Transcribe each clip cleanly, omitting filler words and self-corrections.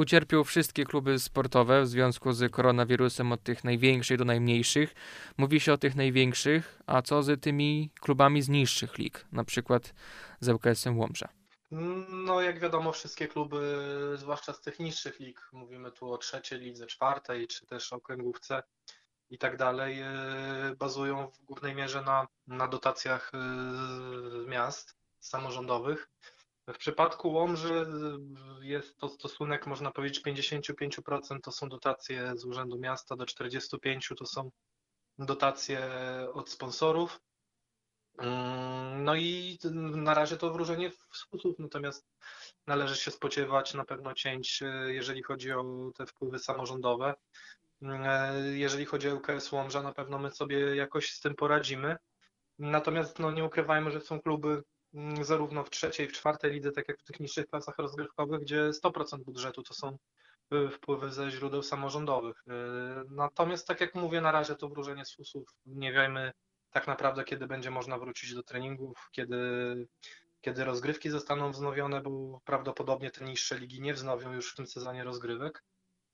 ucierpią wszystkie kluby sportowe w związku z koronawirusem, od tych największych do najmniejszych. Mówi się o tych największych, a co z tymi klubami z niższych lig, na przykład z ŁKS-em Łomża? No, jak wiadomo, wszystkie kluby, zwłaszcza z tych niższych lig, mówimy tu o trzeciej lidze, czwartej, czy też okręgówce i tak dalej, bazują w głównej mierze na dotacjach miast samorządowych. W przypadku Łomży jest to stosunek, można powiedzieć, 55% to są dotacje z Urzędu Miasta, do 45% to są dotacje od sponsorów. No i na razie to wróżenie w sposób, natomiast należy się spodziewać na pewno cięć, jeżeli chodzi o te wpływy samorządowe. Jeżeli chodzi o ŁKS Łomża, na pewno my sobie jakoś z tym poradzimy. Natomiast no, nie ukrywajmy, że są kluby zarówno w trzeciej, w czwartej lidze, tak jak w tych niższych klasach rozgrywkowych, gdzie 100% budżetu to są wpływy ze źródeł samorządowych. Natomiast tak jak mówię, na razie to wróżenie z fusów. Nie wiemy tak naprawdę, kiedy będzie można wrócić do treningów, kiedy rozgrywki zostaną wznowione, bo prawdopodobnie te niższe ligi nie wznowią już w tym sezonie rozgrywek.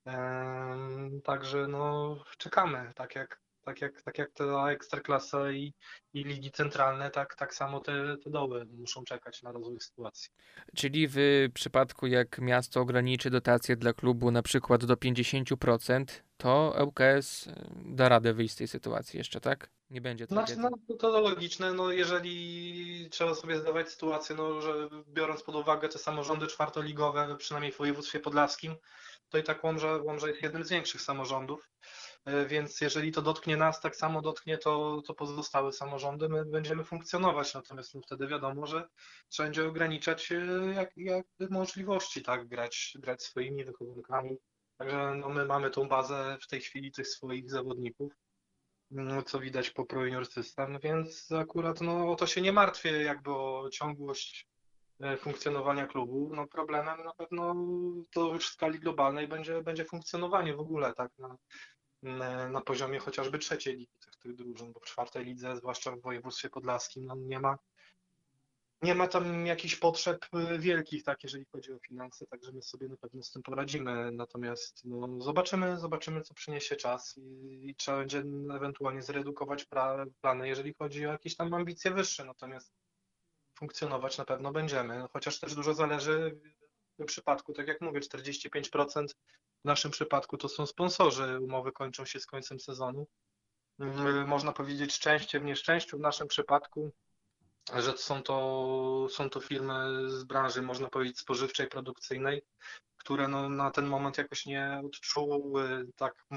Także no, czekamy, tak jak ta Ekstraklasa i ligi centralne, tak samo te doły muszą czekać na rozwój sytuacji. Czyli w przypadku jak miasto ograniczy dotacje dla klubu na przykład do 50%, to ŁKS da radę wyjść z tej sytuacji jeszcze, tak? Nie będzie Znaczy, tragedii. to logiczne, no jeżeli trzeba sobie zdawać sytuację, no, że biorąc pod uwagę te samorządy czwartoligowe, przynajmniej w województwie podlaskim, to i tak Łomża jest jednym z większych samorządów, więc jeżeli to dotknie nas, tak samo dotknie to pozostałe samorządy, my będziemy funkcjonować, natomiast no, wtedy wiadomo, że trzeba będzie ograniczać jak możliwości, tak, grać swoimi wychowankami. Także no, my mamy tą bazę w tej chwili tych swoich zawodników, no, co widać po Pro Junior System, więc akurat no, o to się nie martwię, jakby o ciągłość funkcjonowania klubu. No, problemem na pewno to już w skali globalnej będzie funkcjonowanie w ogóle, tak, na poziomie chociażby trzeciej ligi tych drużyn, bo w czwartej lidze, zwłaszcza w województwie podlaskim, no, nie ma tam jakichś potrzeb wielkich, tak, jeżeli chodzi o finanse, także my sobie na pewno z tym poradzimy. Natomiast no, zobaczymy, co przyniesie czas i trzeba będzie ewentualnie zredukować plany, jeżeli chodzi o jakieś tam ambicje wyższe. Natomiast funkcjonować na pewno będziemy. No, chociaż też dużo zależy w tym przypadku, tak jak mówię, 45% w naszym przypadku to są sponsorzy. Umowy kończą się z końcem sezonu. Można powiedzieć szczęście w nieszczęściu w naszym przypadku, że są to firmy z branży, można powiedzieć, spożywczej, produkcyjnej, które no, na ten moment jakoś nie odczuły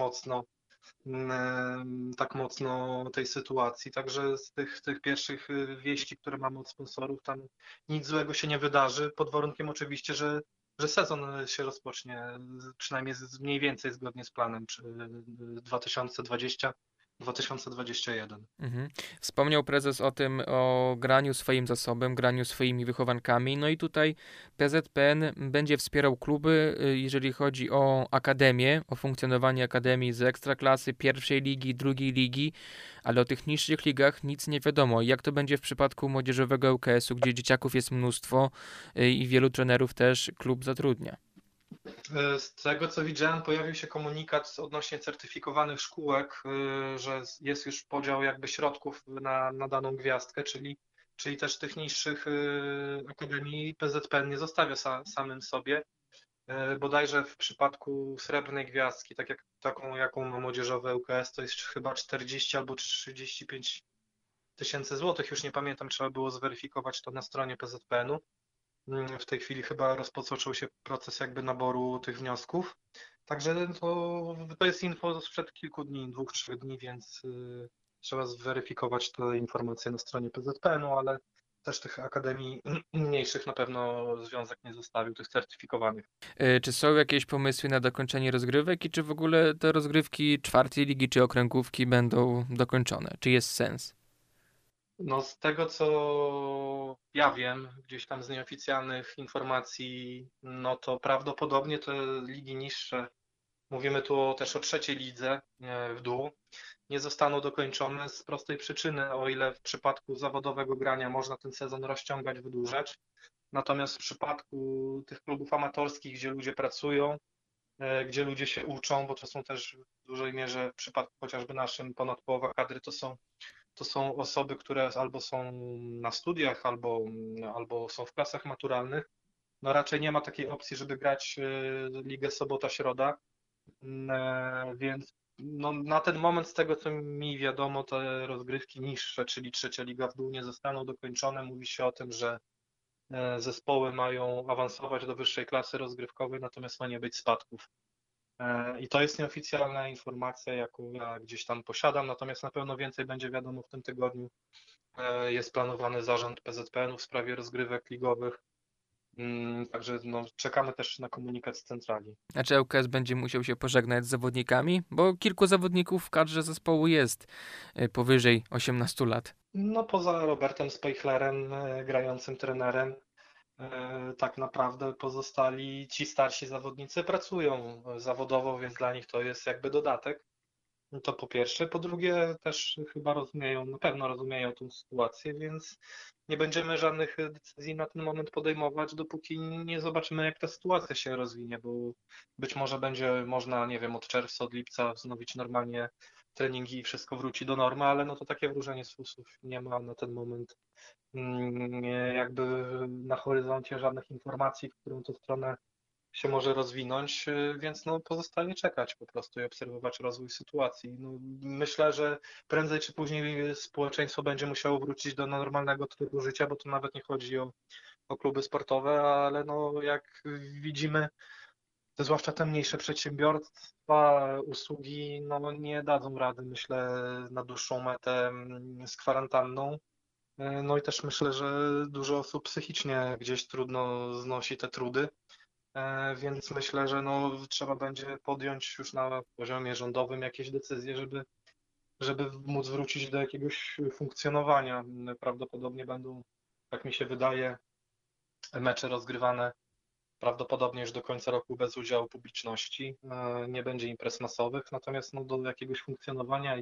tak mocno tej sytuacji. Także z tych pierwszych wieści, które mamy od sponsorów, tam nic złego się nie wydarzy, pod warunkiem oczywiście, że sezon się rozpocznie przynajmniej mniej więcej zgodnie z planem 2020-2021. Mhm. Wspomniał prezes o graniu swoim zasobem, graniu swoimi wychowankami. No i tutaj PZPN będzie wspierał kluby, jeżeli chodzi o akademię, o funkcjonowanie akademii z ekstraklasy, pierwszej ligi, drugiej ligi, ale o tych niższych ligach nic nie wiadomo. Jak to będzie w przypadku młodzieżowego ŁKS-u, gdzie dzieciaków jest mnóstwo i wielu trenerów też klub zatrudnia. Z tego co widziałem, pojawił się komunikat odnośnie certyfikowanych szkółek, że jest już podział jakby środków na daną gwiazdkę, czyli też tych niższych akademii PZPN nie zostawia samym sobie. Bodajże w przypadku Srebrnej Gwiazdki, taką jaką ma młodzieżowe ŁKS, to jest chyba 40 albo 35 tysięcy złotych, już nie pamiętam, trzeba było zweryfikować to na stronie PZPN-u. W tej chwili chyba rozpoczął się proces jakby naboru tych wniosków. Także to jest info sprzed kilku dni, 2-3 dni, więc trzeba zweryfikować te informacje na stronie PZPN-u, ale też tych akademii mniejszych na pewno związek nie zostawił, tych certyfikowanych. Czy są jakieś pomysły na dokończenie rozgrywek i czy w ogóle te rozgrywki czwartej ligi czy okręgówki będą dokończone? Czy jest sens? No z tego co ja wiem, gdzieś tam z nieoficjalnych informacji, no to prawdopodobnie te ligi niższe, mówimy tu też o trzeciej lidze w dół, nie zostaną dokończone z prostej przyczyny, o ile w przypadku zawodowego grania można ten sezon rozciągać, wydłużać. Natomiast w przypadku tych klubów amatorskich, gdzie ludzie pracują, gdzie ludzie się uczą, bo to są też w dużej mierze w przypadku chociażby naszym ponad połowa kadry to są osoby, które albo są na studiach, albo są w klasach maturalnych. No raczej nie ma takiej opcji, żeby grać ligę sobota-środa, więc no, na ten moment z tego, co mi wiadomo, te rozgrywki niższe, czyli trzecia liga w dół nie zostaną dokończone. Mówi się o tym, że zespoły mają awansować do wyższej klasy rozgrywkowej, natomiast ma nie być spadków. I to jest nieoficjalna informacja, jaką ja gdzieś tam posiadam, natomiast na pewno więcej będzie wiadomo w tym tygodniu. Jest planowany zarząd PZPN-u w sprawie rozgrywek ligowych, także no, czekamy też na komunikat z centrali. A czy ŁKS będzie musiał się pożegnać z zawodnikami? Bo kilku zawodników w kadrze zespołu jest powyżej 18 lat. No poza Robertem Spejchlerem, grającym trenerem, tak naprawdę pozostali ci starsi zawodnicy pracują zawodowo, więc dla nich to jest jakby dodatek. To po pierwsze. Po drugie, też chyba rozumieją, na pewno rozumieją tą sytuację, więc nie będziemy żadnych decyzji na ten moment podejmować, dopóki nie zobaczymy, jak ta sytuacja się rozwinie, bo być może będzie można, nie wiem, od czerwca, od lipca wznowić normalnie treningi i wszystko wróci do normy, ale no to takie wróżenie z fusów nie ma na ten moment jakby na horyzoncie żadnych informacji, w którą to stronę się może rozwinąć, więc no pozostaje czekać po prostu i obserwować rozwój sytuacji. No, myślę, że prędzej czy później społeczeństwo będzie musiało wrócić do normalnego trybu życia, bo tu nawet nie chodzi o kluby sportowe, ale no jak widzimy, zwłaszcza te mniejsze przedsiębiorstwa, usługi, no nie dadzą rady, myślę, na dłuższą metę z kwarantanną. No i też myślę, że dużo osób psychicznie gdzieś trudno znosi te trudy. Więc myślę, że no, trzeba będzie podjąć już na poziomie rządowym jakieś decyzje, żeby móc wrócić do jakiegoś funkcjonowania. Prawdopodobnie będą, tak mi się wydaje, mecze rozgrywane prawdopodobnie już do końca roku bez udziału publiczności. Nie będzie imprez masowych, natomiast no, do jakiegoś funkcjonowania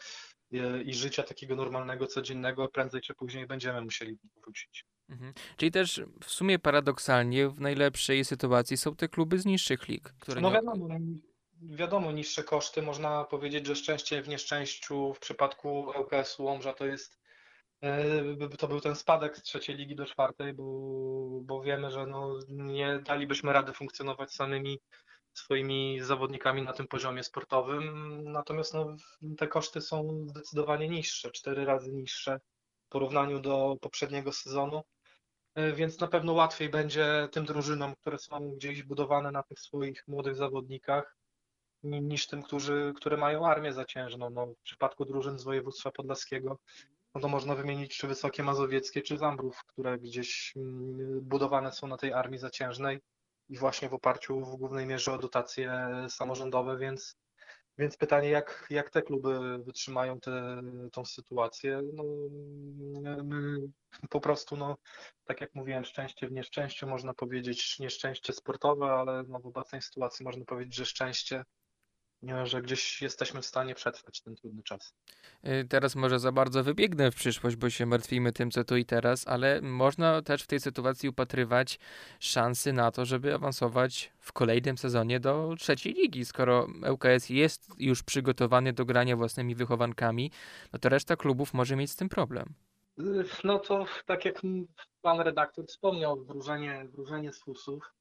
i życia takiego normalnego, codziennego prędzej czy później będziemy musieli wrócić. Mhm. Czyli też w sumie paradoksalnie w najlepszej sytuacji są te kluby z niższych lig, które No nie... wiadomo, niższe koszty, można powiedzieć, że szczęście w nieszczęściu w przypadku ŁKS-u Łomża to był ten spadek z trzeciej ligi do czwartej, bo wiemy, że no, nie dalibyśmy rady funkcjonować samymi swoimi zawodnikami na tym poziomie sportowym, natomiast no, te koszty są zdecydowanie niższe, 4 razy niższe w porównaniu do poprzedniego sezonu. Więc na pewno łatwiej będzie tym drużynom, które są gdzieś budowane na tych swoich młodych zawodnikach, niż tym, które mają armię zaciężną. No, w przypadku drużyn z województwa podlaskiego, no to można wymienić czy Wysokie Mazowieckie, czy Zambrów, które gdzieś budowane są na tej armii zaciężnej i właśnie w oparciu w głównej mierze o dotacje samorządowe, więc pytanie, jak te kluby wytrzymają tą sytuację. No, my po prostu, no, tak jak mówiłem, szczęście w nieszczęściu, można powiedzieć nieszczęście sportowe, ale no, w obecnej sytuacji można powiedzieć, że szczęście, nie, że gdzieś jesteśmy w stanie przetrwać ten trudny czas. Teraz może za bardzo wybiegnę w przyszłość, bo się martwimy tym, co tu i teraz, ale można też w tej sytuacji upatrywać szansy na to, żeby awansować w kolejnym sezonie do trzeciej ligi. Skoro ŁKS jest już przygotowany do grania własnymi wychowankami, no to reszta klubów może mieć z tym problem. No to tak jak pan redaktor wspomniał, wróżenie z fusów.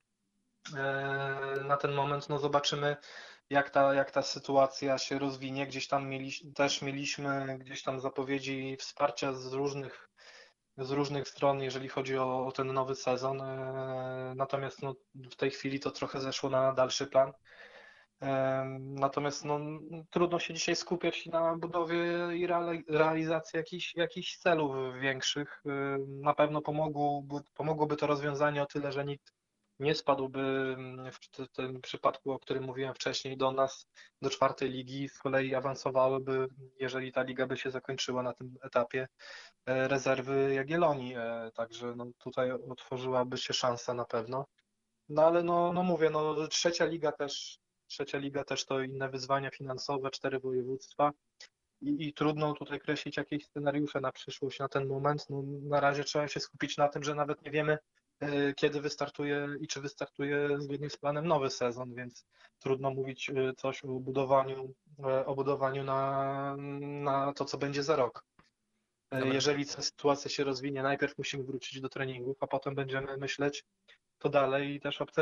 Na ten moment no zobaczymy, jak ta sytuacja się rozwinie. Gdzieś tam też mieliśmy gdzieś tam zapowiedzi wsparcia z różnych stron, jeżeli chodzi o ten nowy sezon. Natomiast no, w tej chwili to trochę zeszło na dalszy plan. Natomiast no, trudno się dzisiaj skupiać na budowie i realizacji jakichś celów większych. Na pewno pomogłoby to rozwiązanie o tyle, że nikt nie spadłby w tym przypadku, o którym mówiłem wcześniej, do nas, do czwartej ligi, z kolei awansowałyby, jeżeli ta liga by się zakończyła na tym etapie, rezerwy Jagiellonii. Także no, tutaj otworzyłaby się szansa na pewno. No ale no mówię, no trzecia liga też to inne wyzwania finansowe, 4 województwa i trudno tutaj kreślić jakieś scenariusze na przyszłość, na ten moment. No, na razie trzeba się skupić na tym, że nawet nie wiemy, kiedy wystartuje i czy wystartuje zgodnie z planem nowy sezon, więc trudno mówić coś o budowaniu na to, co będzie za rok. Dobra. Jeżeli ta sytuacja się rozwinie, najpierw musimy wrócić do treningów, a potem będziemy myśleć to dalej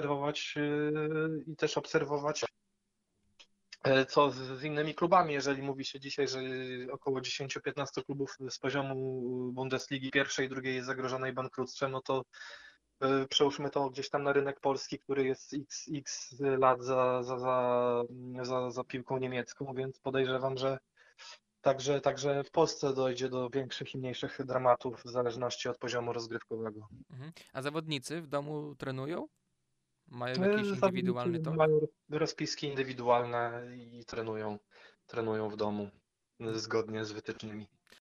i też obserwować co z innymi klubami. Jeżeli mówi się dzisiaj, że około 10-15 klubów z poziomu Bundesligi pierwszej i drugiej jest zagrożonej bankructwem, no to przełóżmy to gdzieś tam na rynek polski, który jest x lat za piłką niemiecką, więc podejrzewam, że także w Polsce dojdzie do większych i mniejszych dramatów w zależności od poziomu rozgrywkowego. Mhm. A zawodnicy w domu trenują? Mają jakiś Zawodnicy indywidualny tor? mają rozpiski indywidualne i trenują w domu zgodnie z wytycznymi.